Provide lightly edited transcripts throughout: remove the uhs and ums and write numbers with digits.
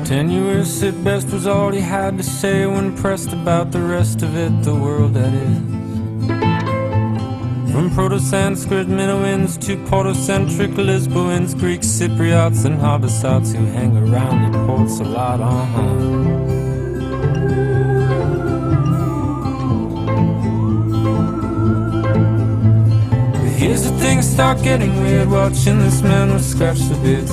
Tenuous at best was all he had to say when pressed about the rest of it, the world that is. From Proto-Sanskrit Minoans to Portocentric Lisboans, Greek Cypriots and Habasats who hang around the ports a lot, But here's the thing, start getting weird, watching this man with scratch the beards,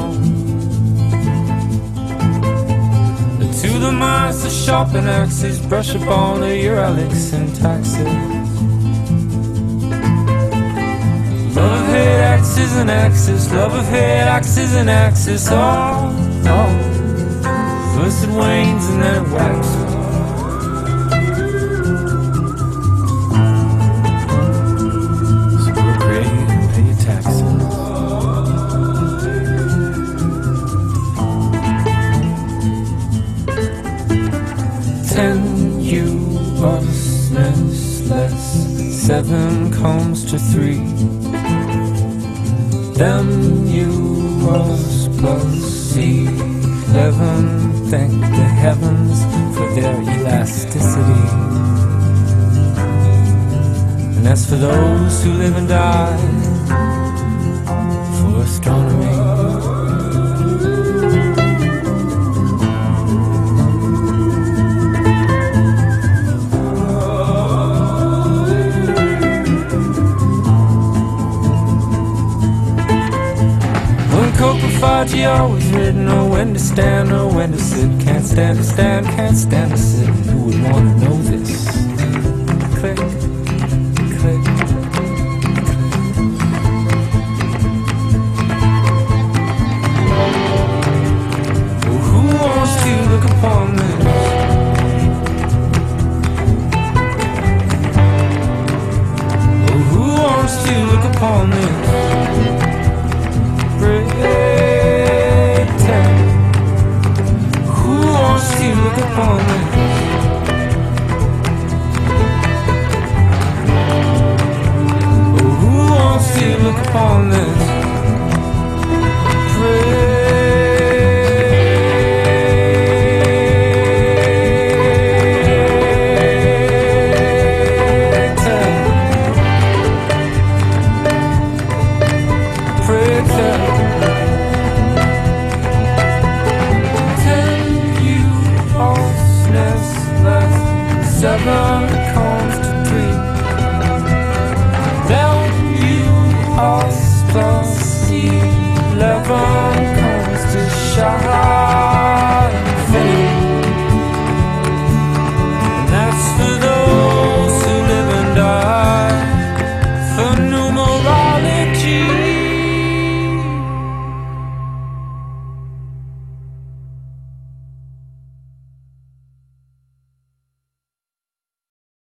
To the minds of sharpen axes, brush up on the Uralic syntaxes. Love of hate, axes and axes, love of hate, axes and axes. First it wanes and then it waxes. So procreate and pay your taxes. You was less, 7 comes to 3. Them you was plus 11. Thank the heavens for their elasticity. And as for those who live and die, for astronomy. You always didn't know when to stand or when to sit. Can't stand to stand, can't stand to sit. Who would want to know this? Click, click, click. Well, who wants to look upon this? Well, who wants to look upon this? Look upon this. Oh, who wants to look upon this? Seven comes to 3. Then you are plus 11 comes to shine.